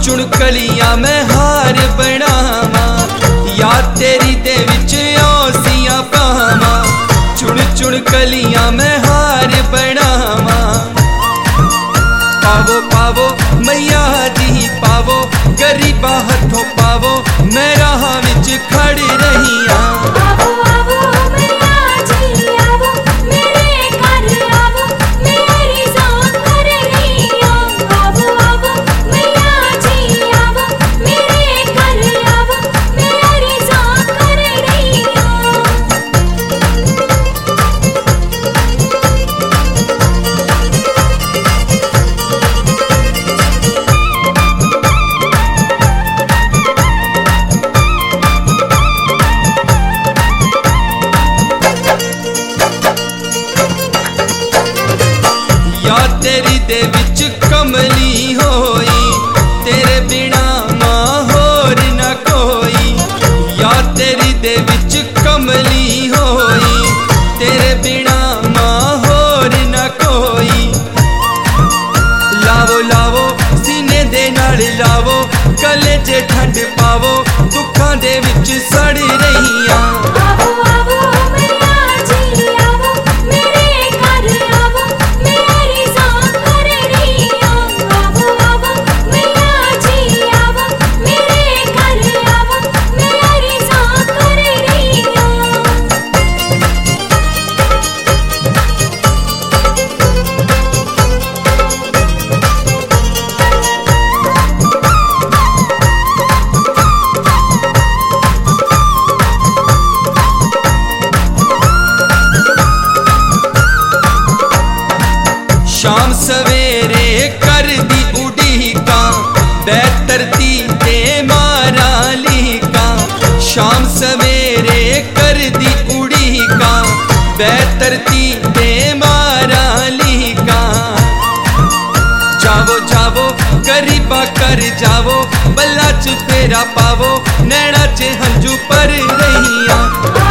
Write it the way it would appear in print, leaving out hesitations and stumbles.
चुन कलियां मैं हार बनावा, याद तेरी दे विच औसियां पावा। चुन कलियां मैं हार बनावा। पावो पावो मैया जी पावो, गरीबा हथों पावो, मैं राह विच खड़ रही हां। तेरी दे विच कमली होई, तेरे बिना मां होर न कोई। याद तेरी दे विच कमली होई, तेरे बिना मां होर न कोई। लावो लावो सीने दे नाल लावो, गले च ठंड पावो, दुखां दे विच सड़ रही हां। शाम सवेरे कर दी उड़ीका, बैतरती ते मारा लीका। शाम सवेरे कर दी उड़ीका, बैतरती ते मारा लीका। जावो जावो गरीबा कर जावो, बल्ला च फेरा पावो, नैना च हंजू पर रही हां।